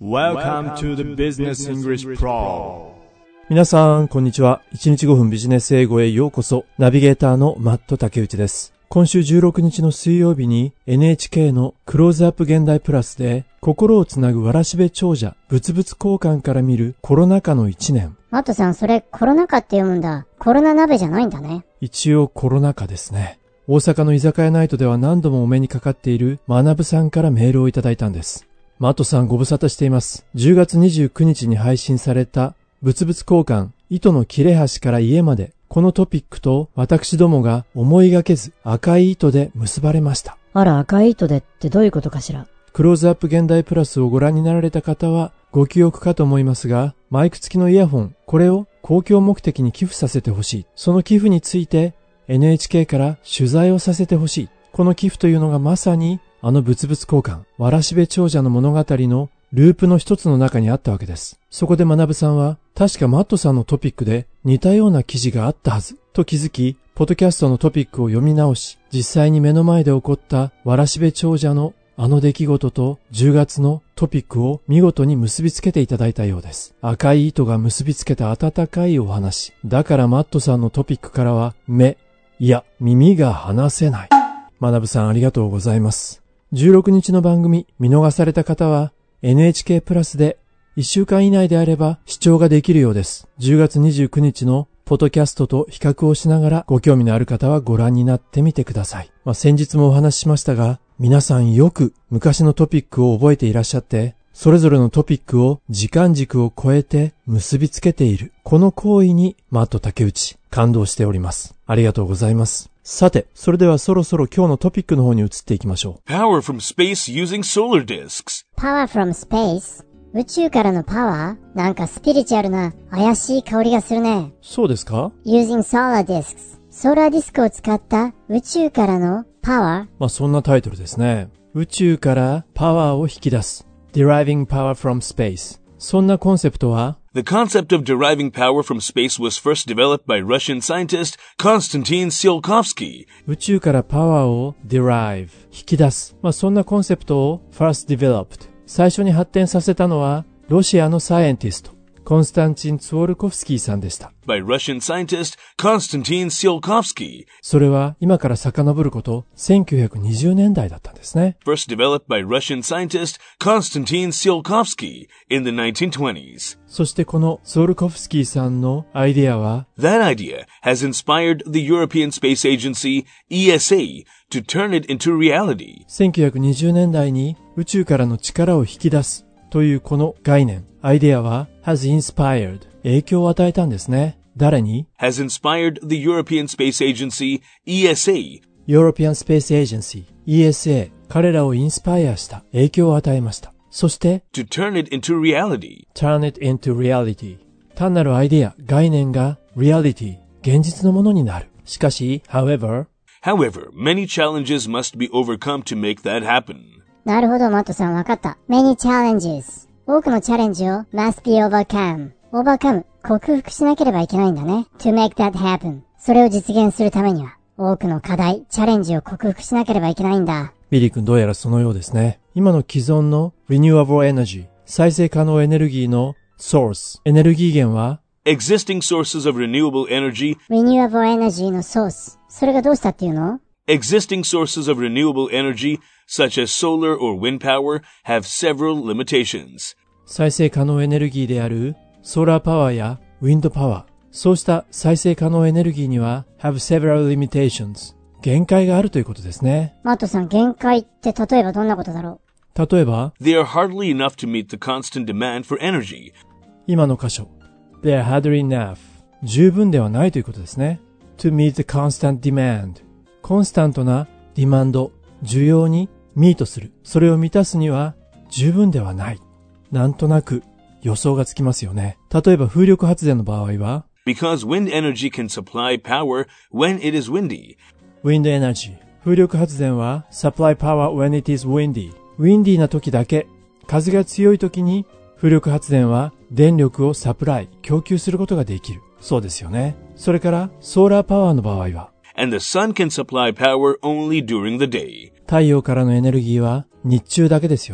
Welcome to the Business English Pro。 皆さんこんにちは。1日5分ビジネス英語へようこそ。ナビゲーターのマット竹内です。今週16日の水曜日に NHK のクローズアップ現代プラスで心をつなぐわらしべ長者物々交換から見るコロナ禍の1年。 マットさん、それコロナ禍って読むんだ。コロナ鍋じゃないんだね。 一応コロナ禍ですね。大阪の居酒屋ナイトでは何度もお目にかかっている学さんからメールをいただいたんです。マットさんご無沙汰しています。10月29日に配信された物々交換、糸の切れ端から家まで、このトピックと私どもが思いがけず赤い糸で結ばれました。 あら、赤い糸でってどういうことかしら。 クローズアップ現代プラスをご覧になられた方はご記憶かと思いますが、マイク付きのイヤホン、これを公共目的に寄付させてほしい。その寄付について NHK から取材をさせてほしい。この寄付というのがまさにあの物々交換、わらしべ長者の物語のループの一つの中にあったわけです。そこで学さんは、確かマットさんのトピックで似たような記事があったはず、と気づき、ポッドキャストのトピックを読み直し、実際に目の前で起こったわらしべ長者のあの出来事と10月のトピックを見事に結びつけていただいたようです。赤い糸が結びつけた温かいお話。だからマットさんのトピックからは、耳が離せない。学さんありがとうございます。16日の番組見逃された方は NHK プラスで1週間以内であれば視聴ができるようです。10月29日のポッドキャストと比較をしながらご興味のある方はご覧になってみてください。先日もお話ししましたが、皆さんよく昔のトピックを覚えていらっしゃって、それぞれのトピックを時間軸を超えて結びつけている。この行為にマット竹内感動しております。ありがとうございます。さて、それではそろそろ今日のトピックの方に移っていきましょう。 Power from space using solar disks。 Power from space？ 宇宙からのパワー？なんかスピリチュアルな怪しい香りがするね。 そうですか？ Using solar disks。 ソーラーディスクを使った宇宙からのパワー？ そんなタイトルですね。宇宙からパワーを引き出す。Deriving power from space。そんなコンセプトは The concept of deriving power from space was first developed by Russian scientist Konstantin Tsiolkovsky。 宇宙からパワーを derive 引き出す。そんなコンセプトを first developed 最初に発展させたのはロシアのサイエンティストコンスタンチン・ツォルコフスキーさんでした。 By Russian scientist Konstantin Tsiolkovsky。 それは今から遡ること1920年代だったんですね。 First developed by Russian scientist Konstantin Tsiolkovsky in the 1920s。 そしてこのツォルコフスキーさんのアイデアは That idea has inspired the European Space Agency ESA to turn it into reality。 1920年代に宇宙からの力を引き出すというこの概念、アイデアは has inspired 影響を与えたんですね。誰に？ has inspired the European Space Agency ESA。 European Space Agency ESA 彼らをインスパイアした影響を与えました。そして to turn it into reality。 turn it into reality 単なるアイデア、概念が reality 現実のものになる。しかし however many challenges must be overcome to make that happen。 なるほど、マットさんわかった。Many challenges。多くのチャレンジを must be overcome。克服しなければいけないんだね。To make that happen。それを実現するためには、多くの課題、チャレンジを克服しなければいけないんだ。 ビリー君どうやらそのようですね。今の既存の renewable energy、再生可能エネルギーの source、エネルギー源は existing sources of renewable energy。 renewable energy のソース。それがどうしたっていうの？ Existing sources of renewable energy, such as solar or wind power, have several limitations。 再生可能エネルギーであるソーラーパワーやウィンドパワー、そうした再生可能エネルギーには have several limitations 限界があるということですね。 マットさん、限界って例えばどんなことだろう？例えば They are hardly enough to meet the constant demand for energy。 今の箇所 They are hardly enough 十分ではないということですね。 To meet the constant demand コンスタントなディマンド、需要にミートする、それを満たすには十分ではない。なんとなく予想がつきますよね。例えば風力発電の場合は Because wind energy can supply power when it is windy。 Wind energy 風力発電は supply power when it is windy。 ウィンディーな時だけ、風が強い時に風力発電は電力をサプライ、供給することができる。そうですよね。それからソーラーパワーの場合は And the sun can supply power only during the day。 太陽からのエネルギーは日中だけですよね。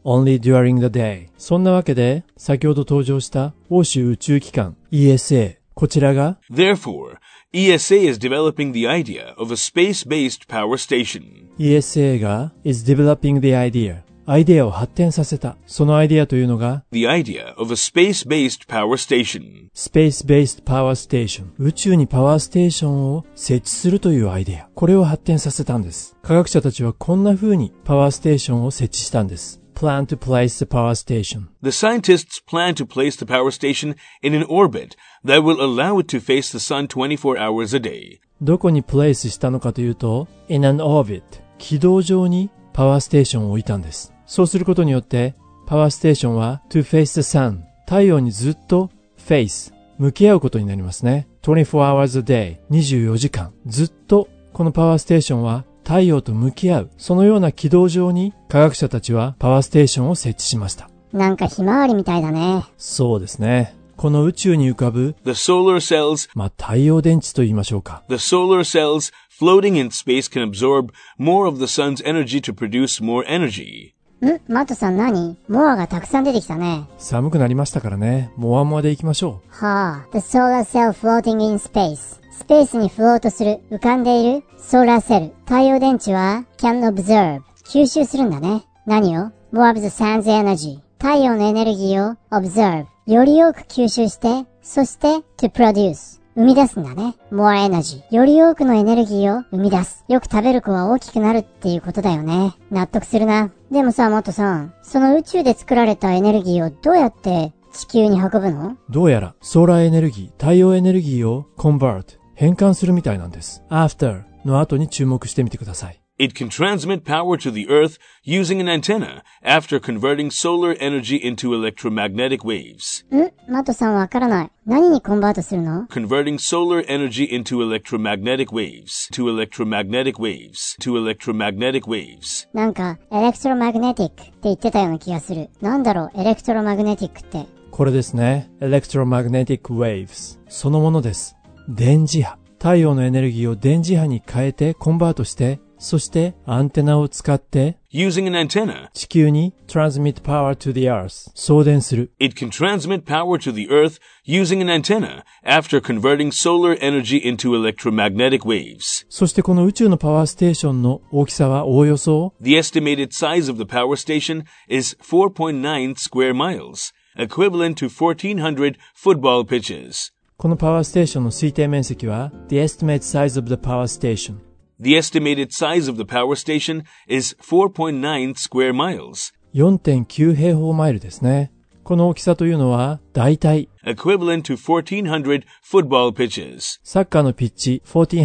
only during the day. そんなわけで、先ほど登場した欧州宇宙機関 ESA、こちらが Therefore, ESA is developing the idea of a space-based power station. ESA が is developing the idea。アイデアを発展させた。そのアイデアというのが The idea of a space-based power station. Space-based Power Station。宇宙にパワーステーションを設置するというアイデア。これを発展させたんです。科学者たちはこんな風にパワーステーションを設置したんです。Plan to place the power station. The scientists plan to place the power station in an orbit that will allow it to face the sun 24 hours a day. どこにプレイスしたのかというと in an orbit。軌道上にパワーステーションを置いたんです。そうすることによって、パワーステーションは to face the sun。太陽にずっと face。向き合うことになりますね。24 hours a day。24時間。ずっとこのパワーステーションは太陽と向き合う。そのような軌道上に科学者たちはパワーステーションを設置しました。 なんかひまわりみたいだね。 そうですね。この宇宙に浮かぶ The solar cells, 太陽電池と言いましょうか。 the solar cells floating in space can absorb more of the sun's energy to produce more energy. マトさん何？モアがたくさん出てきたね。 寒くなりましたからね。モワモワで行きましょう。 はあ。The solar cell floating in space。スペースにフロートする、浮かんでいるソーラーセル。太陽電池は can observe。吸収するんだね。何を？ more of the sun's energy。太陽のエネルギーを observe。より多く吸収して、そして to produce。生み出すんだね。more energy。より多くのエネルギーを生み出す。よく食べる子は大きくなるっていうことだよね。納得するな。でもさ、マトさん、その宇宙で作られたエネルギーをどうやって地球に運ぶの？ どうやら、ソーラーエネルギー、太陽エネルギーを convert、変換するみたいなんです。after の後に注目してみてください。 It can transmit power to the Earth using an antenna after converting solar energy into electromagnetic waves. マトさんわからない。何にコンバートするの？ Converting solar energy into electromagnetic waves. To electromagnetic waves. To electromagnetic waves. なんか、エレクトロマグネティックって言ってたような気がする。なんだろう、エレクトロマグネティックって。 これですね。electromagnetic waves。そのものです。電磁波。太陽のエネルギーを電磁波に変えてコンバートして、そしてアンテナを使って Using an antenna, 地球に transmit power to the earth 送電する。 it can transmit power to the Earth using an antenna after converting solar energy into electromagnetic waves. そしてこの宇宙のパワーステーションの大きさはおおよそ The estimated size of the power station is 4.9 square miles, equivalent to 1,400 football pitches. このパワーステーションの推定面積は The estimate size of the power station The estimated size of the power station is 4.9 square miles, 4.9 平方マイルですね。この大きさというのは大体 equivalent to 1,400 football pitches. サッカーのピッチ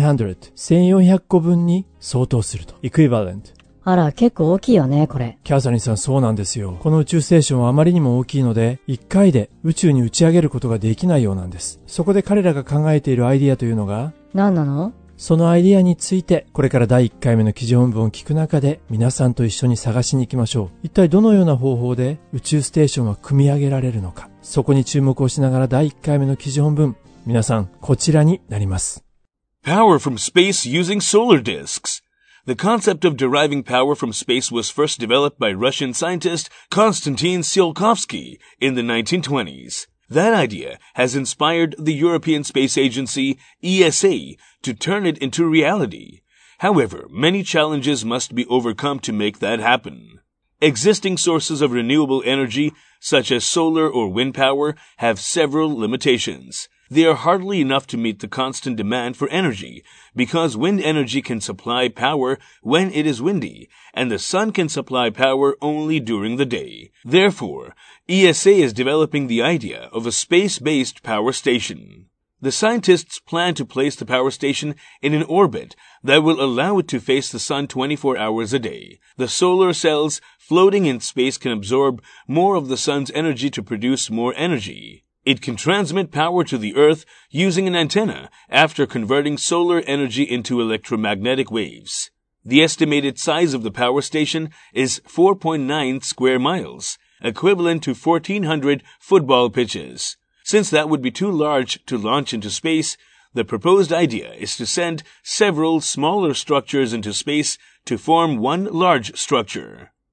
1400個分に相当すると。equivalent。 あら、結構大きいよね、これ。 キャサリンさん、そうなんですよ。この宇宙ステーションはあまりにも大きいので、1回で宇宙に打ち上げることができないようなんです。そこで彼らが考えているアイディアというのが、 何なの？ そのアイディアについて、これから第1回目の記事本文を聞く中で、皆さんと一緒に探しに行きましょう。一体どのような方法で宇宙ステーションは組み上げられるのか。そこに注目をしながら第1回目の記事本文、皆さん、こちらになります。 Power from space using solar disks.The concept of deriving power from space was first developed by Russian scientist Konstantin Tsiolkovsky in the 1920s. That idea has inspired the European Space Agency, ESA, to turn it into reality. However, many challenges must be overcome to make that happen. Existing sources of renewable energy, such as solar or wind power, have several limitations.They are hardly enough to meet the constant demand for energy, because wind energy can supply power when it is windy, and the sun can supply power only during the day. Therefore, ESA is developing the idea of a space-based power station. The scientists plan to place the power station in an orbit that will allow it to face the sun 24 hours a day. The solar cells floating in space can absorb more of the sun's energy to produce more energy.It can transmit power to the Earth using an antenna after converting solar energy into electromagnetic waves. The estimated size of the power station is 4.9 square miles, equivalent to 1,400 football pitches. Since that would be too large to launch into space, the proposed idea is to send several smaller structures into space to form one large structure.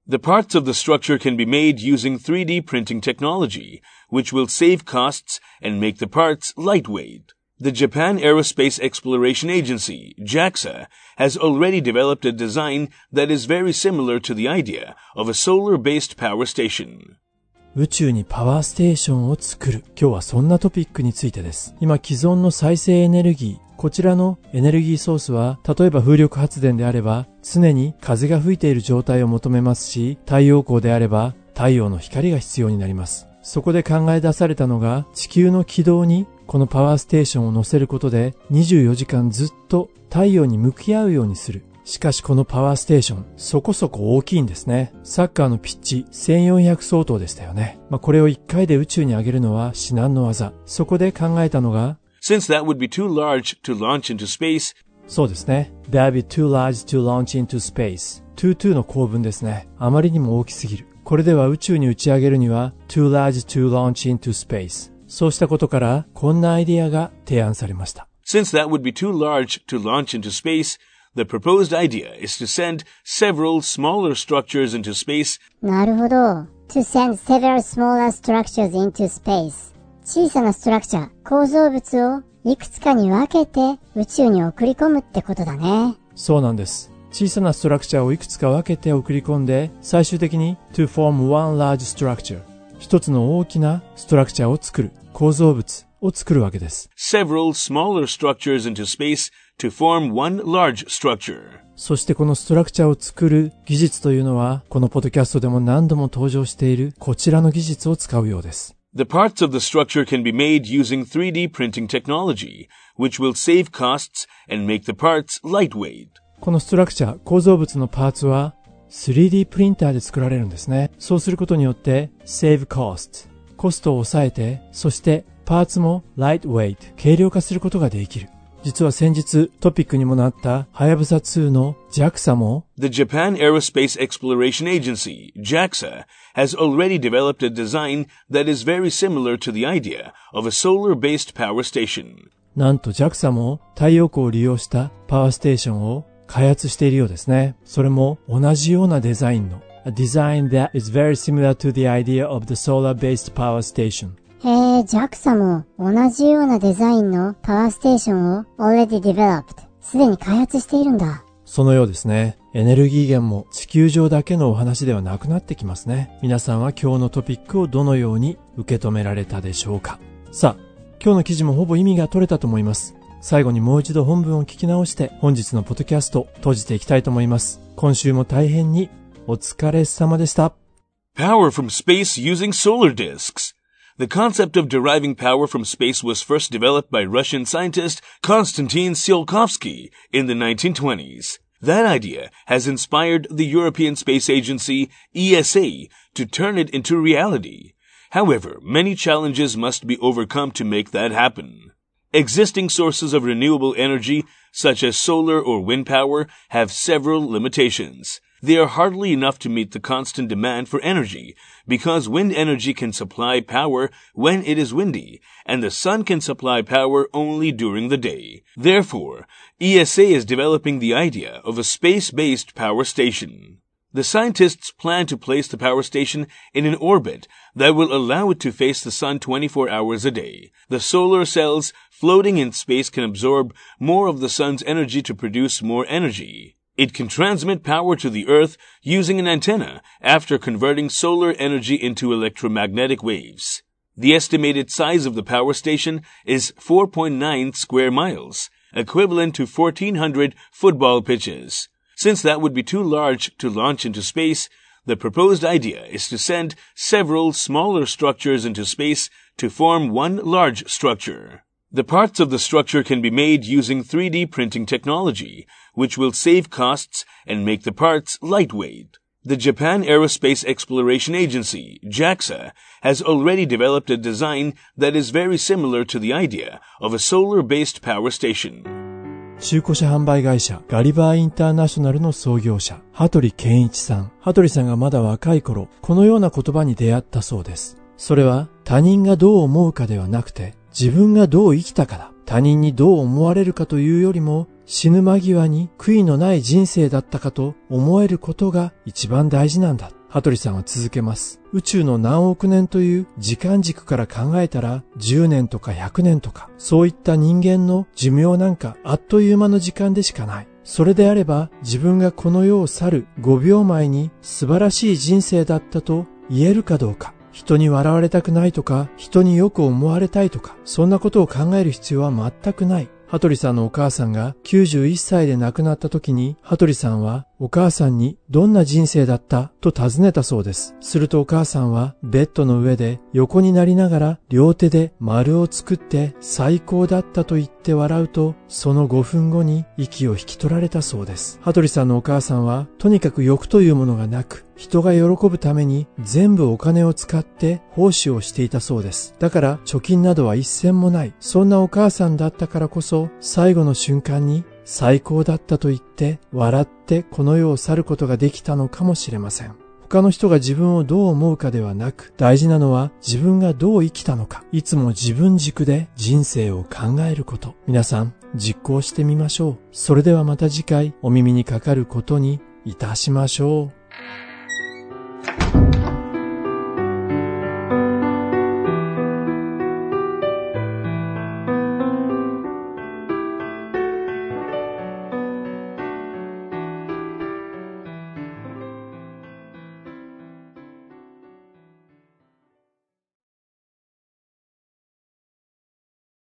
The parts of the structure can be made using 3D printing technology, which will save costs and make the parts lightweight. The Japan Aerospace Exploration Agency, JAXA, has already developed a design that is very similar to the idea of a solar-based power station. 宇宙にパワーステーションを作る。今日はそんなトピックについてです。今既存の再生エネルギー、こちらのエネルギーソースは、例えば風力発電であれば、常に風が吹いている状態を求めますし、太陽光であれば、太陽の光が必要になります。そこで考え出されたのが、地球の軌道にこのパワーステーションを乗せることで、24時間ずっと太陽に向き合うようにする。しかしこのパワーステーション、そこそこ大きいんですね。サッカーのピッチ、1400相当でしたよね。これを1回で宇宙に上げるのは至難の業。そこで考えたのが、 Since that would be too large to launch into space, そうですね。That would be too large to launch into space. to の構文ですね。あまりにも大きすぎる。これでは宇宙に打ち上げるには too large to launch into space. そうしたことから、こんなアイディアが提案されました。 Since that would be too large to launch into space, the proposed idea is to send several smaller structures into space. なるほど。To send several smaller structures into space. 小さなストラクチャー、構造物をいくつかに分けて宇宙に送り込むってことだね。 そうなんです。小さなストラクチャーをいくつか分けて送り込んで、最終的に to form one large structure. 一つの大きなストラクチャーを作る、構造物を作るわけです。 Several smaller structures into space to form one large structure. そしてこのストラクチャーを作る技術というのは、このポッドキャストでも何度も登場しているこちらの技術を使うようです。 The parts of the structure can be made using 3D printing technology, which will save costs and make the parts lightweight. このストラクチャー、構造物のパーツは 3D プリンターで作られるんですね。そうすることによって save cost、コストを抑えて、そしてパーツも lightweight、軽量化することができる。実は先日トピックにもなったはやぶさ2の JAXA も The Japan Aerospace Exploration Agency, JAXA, has already developed a design that is very similar to the idea of a solar-based power station. なんと JAXA も太陽光を利用したパワーステーションを開発しているようですね。それも同じようなデザインの A design that is very similar to the idea of the solar-based power station. へえ、JAXA も同じようなデザインのパワーステーションを already developed。すでに開発しているんだ。 そのようですね。エネルギー源も地球上だけのお話ではなくなってきますね。皆さんは今日のトピックをどのように受け止められたでしょうか。さあ、今日の記事もほぼ意味が取れたと思います。最後にもう一度本文を聞き直して本日のポッドキャスト閉じていきたいと思います。今週も大変にお疲れ様でした。 Power from space using solar disks.The concept of deriving power from space was first developed by Russian scientist Konstantin Tsiolkovsky in the 1920s. That idea has inspired the European Space Agency, ESA, to turn it into reality. However, many challenges must be overcome to make that happen. Existing sources of renewable energy, such as solar or wind power, have several limitations.They are hardly enough to meet the constant demand for energy, because wind energy can supply power when it is windy, and the sun can supply power only during the day. Therefore, ESA is developing the idea of a space-based power station. The scientists plan to place the power station in an orbit that will allow it to face the sun 24 hours a day. The solar cells floating in space can absorb more of the sun's energy to produce more energy.It can transmit power to the Earth using an antenna after converting solar energy into electromagnetic waves. The estimated size of the power station is 4.9 square miles, equivalent to 1,400 football pitches. Since that would be too large to launch into space, the proposed idea is to send several smaller structures into space to form one large structure.The parts of the structure can be made using 3D printing technology, which will save costs and make the parts lightweight. The Japan Aerospace Exploration Agency, JAXA, has already developed a design that is very similar to the idea of a solar-based power station. 中古車販売会社ガリバーインターナショナルの創業者、羽鳥健一さん。羽鳥さんがまだ若い頃、このような言葉に出会ったそうです。それは他人がどう思うかではなくて、自分がどう生きたかだ。他人にどう思われるかというよりも、死ぬ間際に悔いのない人生だったかと思えることが一番大事なんだ。 羽鳥さんは続けます。宇宙の何億年という時間軸から考えたら10年とか100年とか、そういった人間の寿命なんかあっという間の時間でしかない。それであれば自分がこの世を去る5秒前に素晴らしい人生だったと言えるかどうか。人に笑われたくないとか、人によく思われたいとか、そんなことを考える必要は全くない。羽鳥さんのお母さんが91歳で亡くなった時に、羽鳥さんはお母さんにどんな人生だったと尋ねたそうです。するとお母さんはベッドの上で横になりながら両手で丸を作って最高だったと言って笑うと、その5分後に息を引き取られたそうです。羽鳥さんのお母さんはとにかく欲というものがなく、人が喜ぶために全部お金を使って奉仕をしていたそうです。だから貯金などは一銭もない。そんなお母さんだったからこそ、最後の瞬間に最高だったと言って笑ってこの世を去ることができたのかもしれません。他の人が自分をどう思うかではなく、大事なのは自分がどう生きたのか。いつも自分軸で人生を考えること。皆さん実行してみましょう。それではまた次回お耳にかかることにいたしましょう。